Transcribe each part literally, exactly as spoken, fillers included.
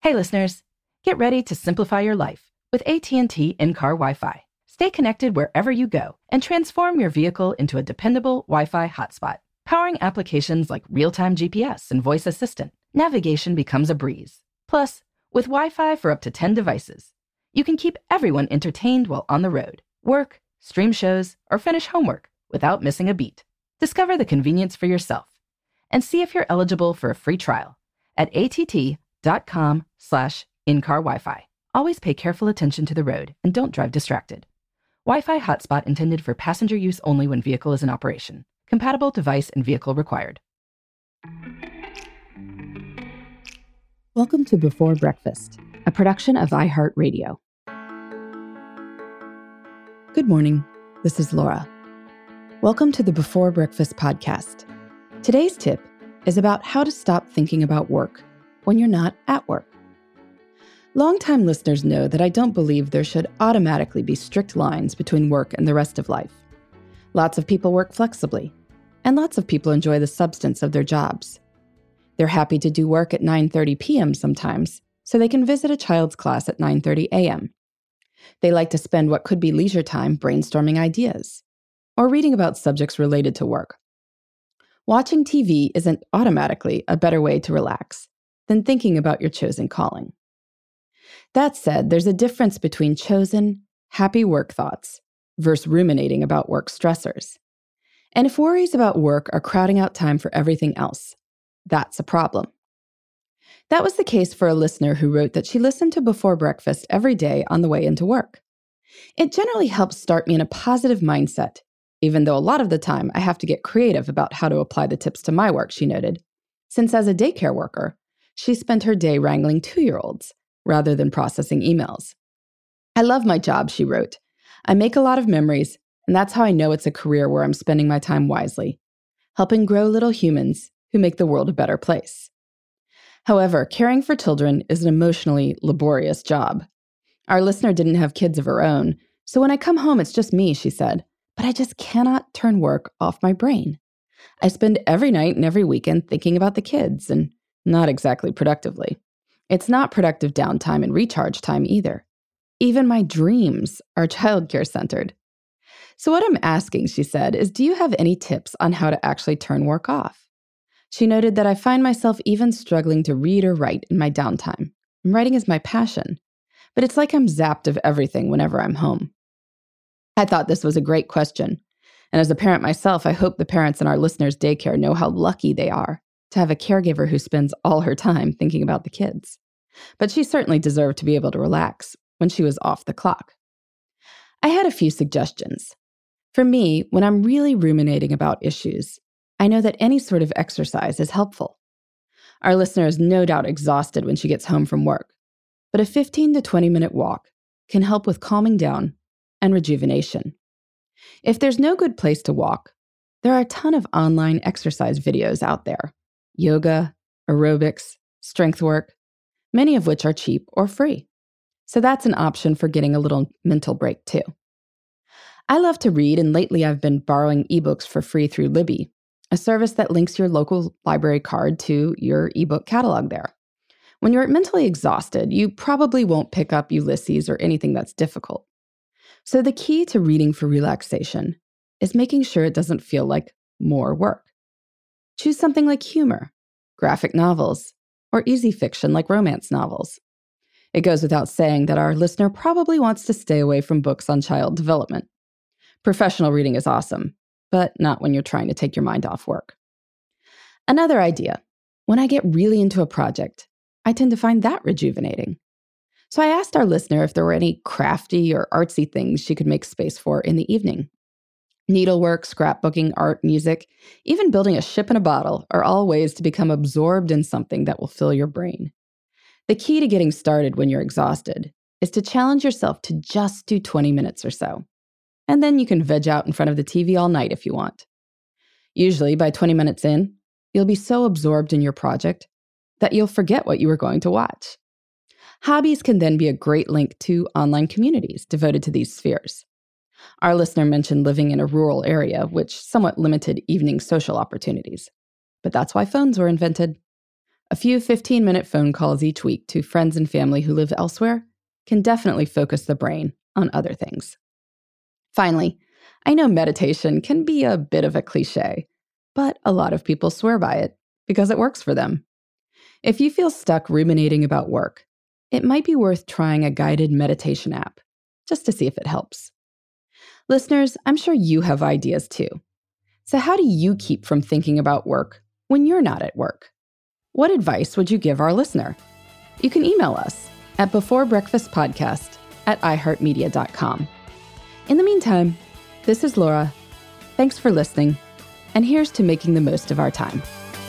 Hey listeners, get ready to simplify your life with A T and T in-car Wi-Fi. Stay connected wherever you go and transform your vehicle into a dependable Wi-Fi hotspot. Powering applications like real-time G P S and voice assistant, navigation becomes a breeze. Plus, with Wi-Fi for up to ten devices, you can keep everyone entertained while on the road, work, stream shows, or finish homework without missing a beat. Discover the convenience for yourself and see if you're eligible for a free trial at att.com slash in-car Wi-Fi. Always pay careful attention to the road and don't drive distracted. Wi-Fi hotspot intended for passenger use only when vehicle is in operation. Compatible device and vehicle required. Welcome to Before Breakfast, a production of iHeartRadio. Good morning. This is Laura. Welcome to the Before Breakfast podcast. Today's tip is about how to stop thinking about work when you're not at work. Longtime listeners know that I don't believe there should automatically be strict lines between work and the rest of life. Lots of people work flexibly, and lots of people enjoy the substance of their jobs. They're happy to do work at nine thirty p.m. sometimes, so they can visit a child's class at nine thirty a.m. They like to spend what could be leisure time brainstorming ideas, or reading about subjects related to work. Watching T V isn't automatically a better way to relax than thinking about your chosen calling. That said, there's a difference between chosen, happy work thoughts versus ruminating about work stressors. And if worries about work are crowding out time for everything else, that's a problem. That was the case for a listener who wrote that she listened to Before Breakfast every day on the way into work. It generally helps start me in a positive mindset, even though a lot of the time I have to get creative about how to apply the tips to my work, she noted, since as a daycare worker, she spent her day wrangling two-year-olds rather than processing emails. I love my job, she wrote. I make a lot of memories, and that's how I know it's a career where I'm spending my time wisely, helping grow little humans who make the world a better place. However, caring for children is an emotionally laborious job. Our listener didn't have kids of her own, so when I come home, it's just me, she said, but I just cannot turn work off my brain. I spend every night and every weekend thinking about the kids, and not exactly productively. It's not productive downtime and recharge time either. Even my dreams are childcare-centered. So what I'm asking, she said, is do you have any tips on how to actually turn work off? She noted that I find myself even struggling to read or write in my downtime. And writing is my passion, but it's like I'm zapped of everything whenever I'm home. I thought this was a great question. And as a parent myself, I hope the parents in our listeners' daycare know how lucky they are to have a caregiver who spends all her time thinking about the kids. But she certainly deserved to be able to relax when she was off the clock. I had a few suggestions. For me, when I'm really ruminating about issues, I know that any sort of exercise is helpful. Our listener is no doubt exhausted when she gets home from work, but a fifteen to twenty minute walk can help with calming down and rejuvenation. If there's no good place to walk, there are a ton of online exercise videos out there. Yoga, aerobics, strength work, many of which are cheap or free. So that's an option for getting a little mental break too. I love to read, and lately I've been borrowing ebooks for free through Libby, a service that links your local library card to your ebook catalog there. When you're mentally exhausted, you probably won't pick up Ulysses or anything that's difficult. So the key to reading for relaxation is making sure it doesn't feel like more work. Choose something like humor, graphic novels, or easy fiction like romance novels. It goes without saying that our listener probably wants to stay away from books on child development. Professional reading is awesome, but not when you're trying to take your mind off work. Another idea, when I get really into a project, I tend to find that rejuvenating. So I asked our listener if there were any crafty or artsy things she could make space for in the evening. Needlework, scrapbooking, art, music, even building a ship in a bottle are all ways to become absorbed in something that will fill your brain. The key to getting started when you're exhausted is to challenge yourself to just do twenty minutes or so. And then you can veg out in front of the T V all night if you want. Usually, by twenty minutes in, you'll be so absorbed in your project that you'll forget what you were going to watch. Hobbies can then be a great link to online communities devoted to these spheres. Our listener mentioned living in a rural area, which somewhat limited evening social opportunities. But that's why phones were invented. A few fifteen-minute phone calls each week to friends and family who live elsewhere can definitely focus the brain on other things. Finally, I know meditation can be a bit of a cliche, but a lot of people swear by it because it works for them. If you feel stuck ruminating about work, it might be worth trying a guided meditation app just to see if it helps. Listeners, I'm sure you have ideas too. So how do you keep from thinking about work when you're not at work? What advice would you give our listener? You can email us at beforebreakfastpodcast at iheartmedia dot com. In the meantime, this is Laura. Thanks for listening, and here's to making the most of our time.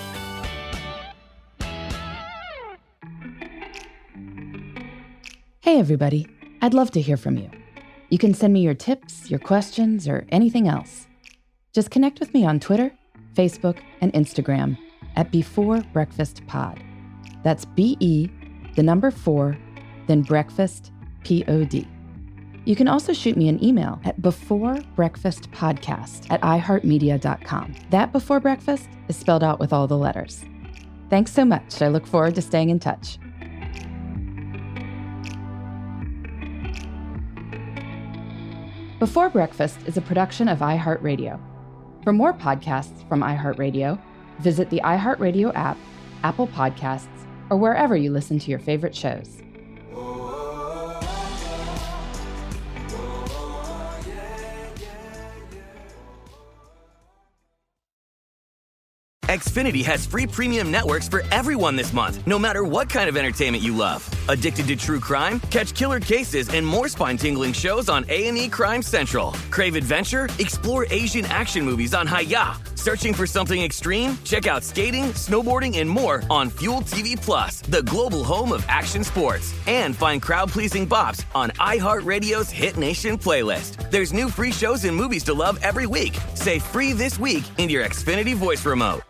Hey everybody, I'd love to hear from you. You can send me your tips, your questions, or anything else. Just connect with me on Twitter, Facebook, and Instagram at Before Breakfast Pod. That's B E, the number four, then breakfast, P O D. You can also shoot me an email at beforebreakfastpodcast at iheartmedia dot com. That Before Breakfast is spelled out with all the letters. Thanks so much. I look forward to staying in touch. Before Breakfast is a production of iHeartRadio. For more podcasts from iHeartRadio, visit the iHeartRadio app, Apple Podcasts, or wherever you listen to your favorite shows. Xfinity has free premium networks for everyone this month, no matter what kind of entertainment you love. Addicted to true crime? Catch killer cases and more spine-tingling shows on A and E Crime Central. Crave adventure? Explore Asian action movies on Hi-Ya. Searching for something extreme? Check out skating, snowboarding, and more on Fuel T V Plus, the global home of action sports. And find crowd-pleasing bops on iHeartRadio's Hit Nation playlist. There's new free shows and movies to love every week. Say free this week in your Xfinity voice remote.